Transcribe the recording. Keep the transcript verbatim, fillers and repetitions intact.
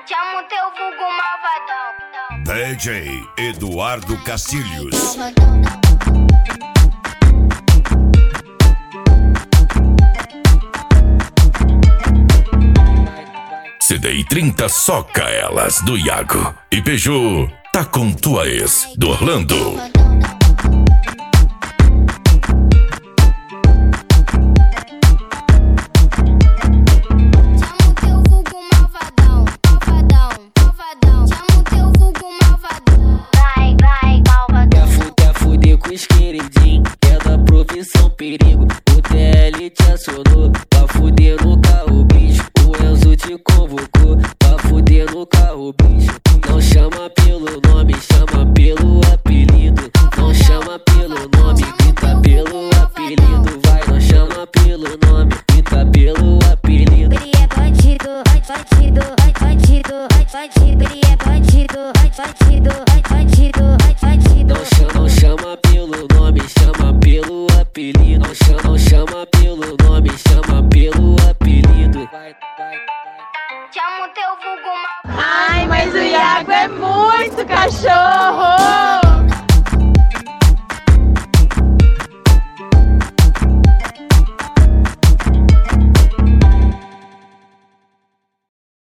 Chama o teu vulgo malvadão. D J Eduardo Castilhos. C D I trinta soca elas do Iago. E Peugeot tá com tua ex do Orlando. É da profissão perigo. O T L te acionou pra fuder no carro, bicho. O Enzo te convocou pra fuder no carro, bicho. Não chama pelo nome, chama pelo apelido. Não chama pelo nome, grita pelo apelido. Vai, não chama pelo nome, grita pelo apelido. Ele é bandido, bandido, bandido, bandido. Ele é bandido, bandido, bandido, bandido. Não chama, não chama pelo nome, chama pelo apelido. Não chama, não chama pelo nome, chama pelo apelido. Vai, vai, vai. Chama o teu vulgo malvadão. Ai, mas o Iago é muito cachorro!